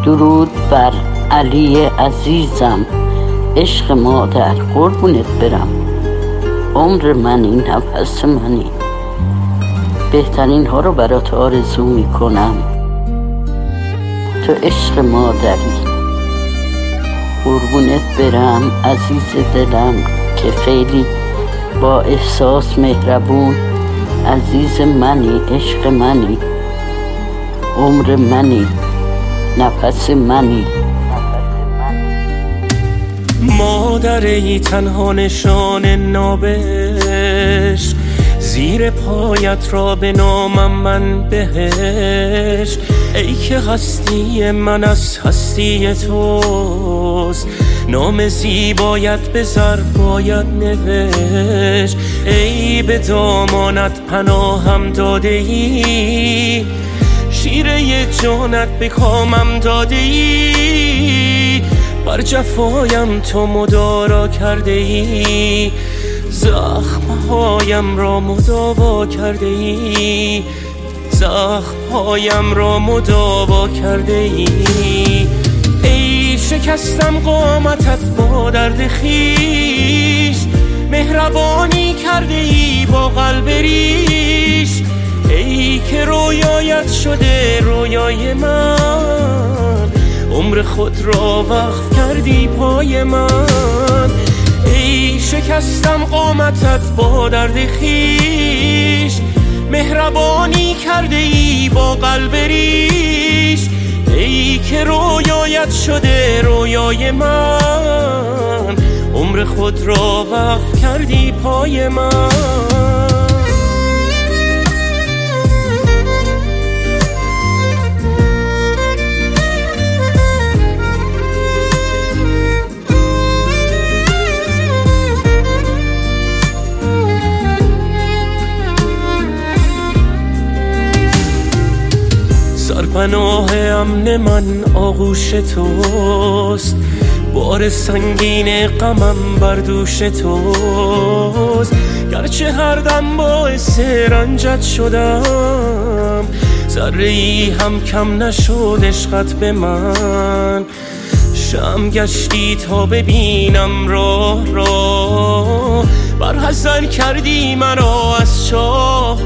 درود بر علی عزیزم، عشق مادر قربونت برم. عمر منی، نفس منی، بهترین ها رو برات آرزو میکنم. تو عشق مادری، قربونت برم عزیز دلم که خیلی با احساس مهربون. عزیز منی، عشق منی، عمر منی، نفس منی. مادر ای تنها نشان نابش، زیر پایت را به نامم من بهش. ای که هستی من از هستی توست، نام زیبایت به زر باید نوشت. ای به دامانت پناهم داده ای، شیره جانت به کامم داده ای. بر جفایم تو مدارا کرده ای، زخمهایم را مداوا کرده ای، زخمهایم را مداوا کرده ای. ای شکستم قامتت با درد خویش، مهربانی کرده ای با قلب ریش. ای که رویایت شده رویای من، عمر خود را وقف کردی پای من. ای شکستم قامتت با درد خویش، مهربانی کرده ای با قلب ریش. ای که رویایت شده رویای من، عمر خود را وقف کردی پای من. سرپناه امن من آغوش توست، بار سنگین غمم بر دوش توست. گرچه هر دم باعث رنجت شدم، ذره ای هم کم نشد عشقت به من. شم گشتی تا ببینم راه را، برحذر کردی مرا از چاه.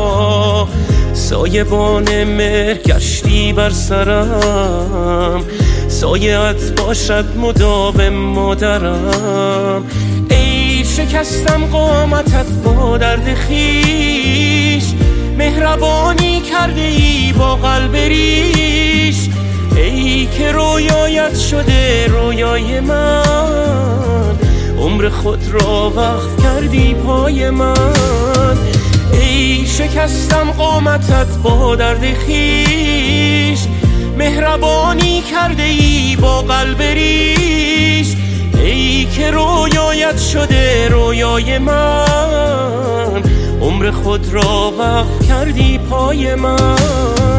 سایبان مهر گشتی بر سرم، سایه‌ات باشد مداوم مادرم. ای شکستم قامتت با درد خویش، مهربانی کرده ای با قلب ریش. ای که رویایت شده رویای من، عمر خود را وقف کردی پای من. ای شکستم قامتت با درد خویش، مهربانی کرده ای با قلب ریش. ای که رویایت شده رویای من، عمر خود را وقف کردی پای من.